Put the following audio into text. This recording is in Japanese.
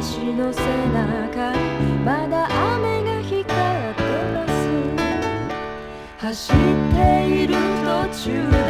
私の背中まだ雨が光ってます。走っている途中